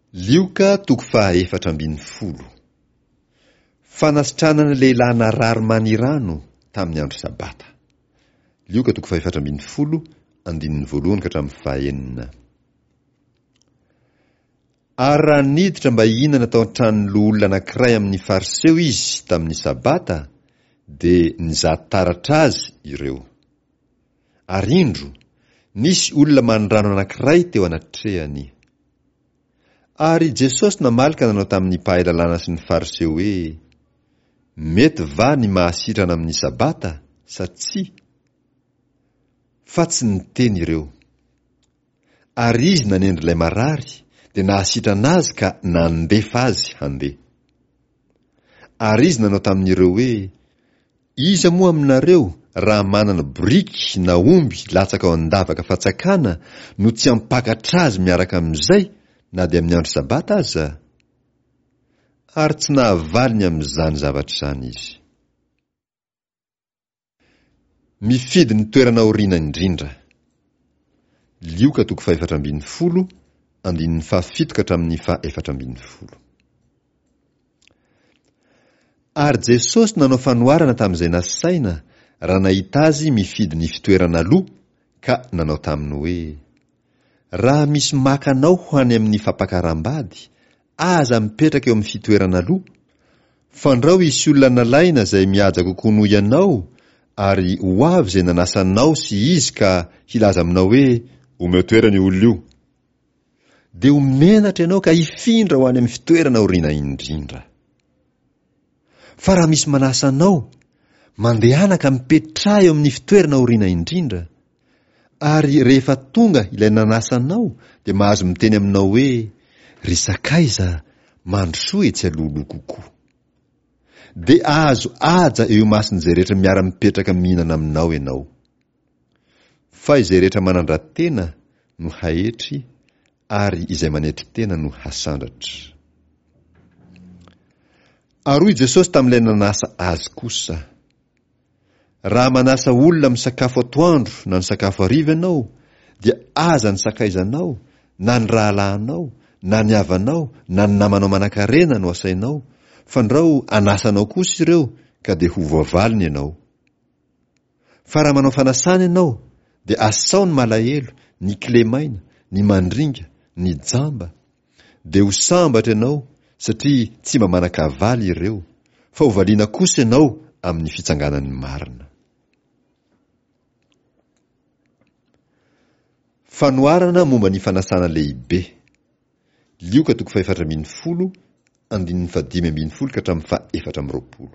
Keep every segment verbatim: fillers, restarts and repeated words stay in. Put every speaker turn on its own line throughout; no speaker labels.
Lioka toko faha efatra ambin'ny folo. Fanasitranana lehilahy narary manirano tamin'ny andro sabata. Lioka toko faha efatra ambin'ny folo, andininy voalohany ka hatramin'ny fahaenina. Ary raha niditra mba hihinana tao an-tranon'ilo olona anankiray amin'ny fariseho izy tamin'ny sabata, dia nizaha taratra azy ireo. Ary indro, nisy olona manirano anankiray teo anatrehany. Ary Jesosy namalika nanao tamin'ny mpahay lalàna sy ny fariseho hoe, mety va ny mahasitrana amin'ny sabata sa tsia? Fa tsy niteny ireo. Ary izy nanendry ilay marary, dia nahasitrana azy ka nandefa azy handeha. Ary izy nanao tamin'ireo hoe, iza moa aminareo raha manana boriky na omby latsaka ao an-davaka fatsakana no tsy ampakatra azy miaraka amin'izay na dia amin'ny andro sabata aza? Ary tsy nahavaliny amin'izany zavatra izany izy. Mifidy ny toerana aoriana indrindra. Lioka toko faha efatra ambin'ny folo, andininy fahafito ka hatramin'ny faha efatra ambin'ny folo. Ary Jesosy nanao fanoharana tamin'izay nasaina raha nahita azy mifidy ny fitoerana aloha, ka nanao taminy hoe, raha misy makanao ho any amin'ny fampakaram-bady, aza mipetraka eo amin'ny fitoerana aloha. Fandrao isy olona nalaina izay mihaja kokoa noho ianao, ary ho avy izay nanasanao sy izy ka hilaza aminao hoe, omeo toerana io olona io. Dia homenatra ianao ka hifindra ho any amin'ny fitoerana aoriana indrindra. Fa raha misy manasa anao, mandehana ka mipetraha eo amin'ny fitoerana aoriana indrindra. Ary rehefa tonga ilay nanasanao, dia mahazo miteny aminao hoe, ry sakaiza, mandrosoa etsy alohaloha kokoa. Dia ahazo aja eo masin'izay rehetra miara-mipetraka mihinana aminao ianao. Fa izay rehetra manandra-tena no hahetry, ary izay manetry tena no hasandatra. Ary hoy Jesosy tamin'ilay nanasa azy kosa, raha manasa olona misakafo atoandro na ny sakafo hariva ianao, dia aza ny sakaizanao, na ny rahalahinao, na ny havanao, na ny namanao manan-karena no asainao, fandrao anasanao kosa ireo ka dia ho voavaliny ianao. Fa raha manao fanasana ianao, dia asao ny malahelo, ny kilemaina, ny mandringa, ny jamba, dia ho sambatra ianao, satria tsy mba manan-kavaly ireo, fa ho valiana kosa ianao amin'ny fitsanganan'ny marina. Fanoharana momba ny fanasana lehibe. Lioka toko faha efatra ambin'ny folo, andininy fadimy ambin'ny folo ka hatramin'ny faha efatra amby roapolo.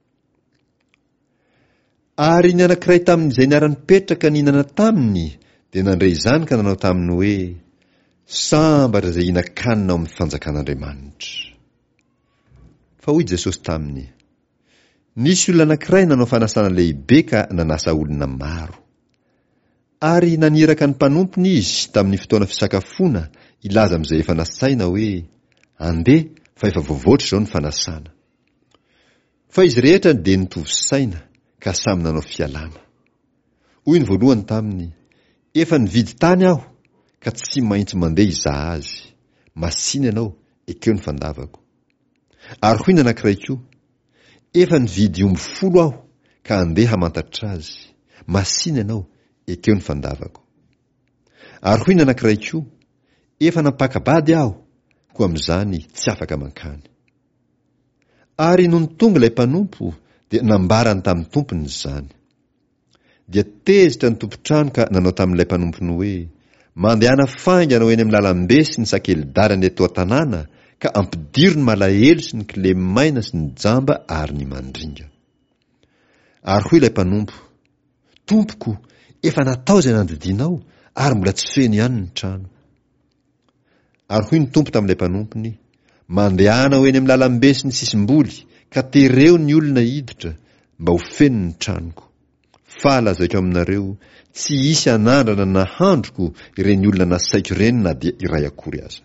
Ary ny anankiray tamin'izay niara-nipetraka nihinana taminy, dia nandray izany ka nanao taminy hoe, sambatra izay hinan-kanina ao amin'ny fanjakan'Andriamanitra. Fa hoy Jesosy taminy, nisy olona anankiray nanao fanasana lehibe ka nanasa olona maro. Ary naniraka ny mpanompony izy tamin'ny fotoana fisakafoana, ilaza amin'izay efa nasaina hoe, andeha fa efa voavoatra izao ny fanasana. Fa izy rehetra dia nitovy saina ka samy nanao fialana. Hoy ny voalohany taminy, efa nividy tany aho ka tsy maintsy mandeha izaha azy. Masina ianao, ekeo ny fandavako. Ary hoy ny anankiray koa, efa nividy omby folo aho ka andeha hamantatra azy. Masina ianao, ekeo ny fandavako. Ary hoy ny anankiray koa, efa nampakabady aho, koa amin'izany tsy afaka mankany. Ary noho ny tonga ilay mpanompo, dia nambarany tamin'ny tompony izany. Dia tezitra ny tompontrano ka nanao tamin'ilay mpanompony hoe, mandehana faingana eny amin'ny lalambe sy ny sakeli-dalana eto an-tanàna, ka ampidiro ny malahelo sy ny kilemaina sy ny jamba ary ny mandringa. Ary hoy ilay mpanompo, tompoko, efa natao izay nandidinao, ary mbola tsy feno ihany ny trano. Ary hoy ny tompo tamin'ilay mpanompony, mandehana eny amin'ny lalambe sy ny sisim-boly, ka tereo ny olona hiditra, mba ho feno ny tranoko. Fa lazaiko aminareo, tsy hisy anandrana na handroko ireny olona nasaiko ireny na dia iray akory aza.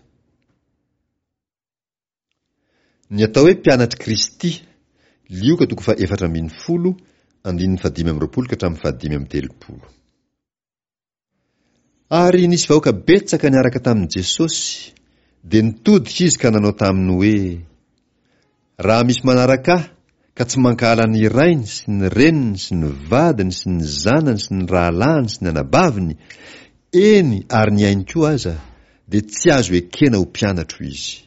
Ny atao hoe mpianatry Kristy. Lioka toko faha efatra ambin'ny folo, andininy fadimy amby roapolo ka hatramin'ny fadimy amby telopolo. Ary nisy vahoaka betsaka niaraka tamin'i Jesosy, dia nitodika izy ka nanao taminy hoe: raha misy manaraka ahy ka tsy mankahala ny rainy sy ny reniny sy ny vadiny sy ny zanany sy ny rahalahiny sy ny anabaviny, eny ary ny ainy koa aza, dia tsy azo ekena ho mpianatro izy.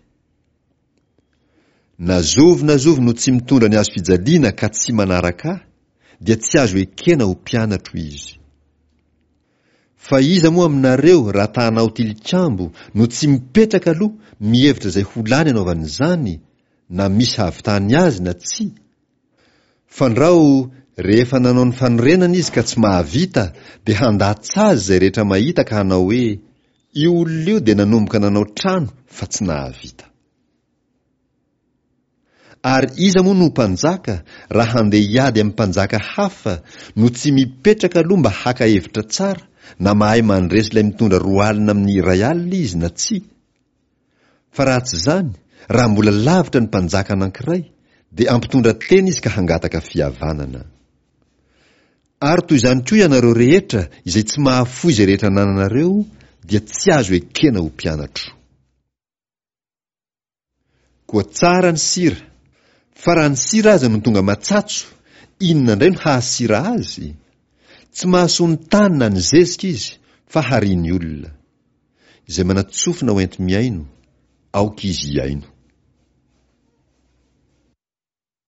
Nazovy nazovy no tsy mitondra ny azo fijaliana ka tsy manaraka ahy, dia tsy azo ekena ho mpianatro izy. Fa iza moa aminareo raha tahanao tilikambo no tsy mipetraka aloha mihevitra izay ho lany anaovany izany, na misy havitany azy na tsy. Fandrao rehefa nanao ny fanorenana izy ka tsy mahavita, dia handatsy azy izay rehetra mahita ka hanao hoe: io olona io dia nanomboka nanao trano fa tsy nahavita. Ary iza moa no mpanjaka raha handeha hiady amin'ny mpanjaka hafa no tsy mipetraka aloha mba haka hevitra tsara, na mahay mandresy ilay mitondra roa alina amin'ny iray alina izy na tsy. Fa raha tsy izany, raha mbola lavitra ny mpanjaka anankiray, dia ampitondra tena izy ka hangataka fihavanana. Ary toy izany koa ianareo rehetra izay tsy mahafoy izay rehetra nananareo, dia tsy azo ekena ho mpianatro. Koa tsara ny sira, fa raha ny sira aza no tonga matsatso, inona indray no hahasira azy? Tsy mahasoa ny tany na ny zezika izy, fa hariany olona. Izay manatsofina ho enti-miaino, aoka izy hiaino.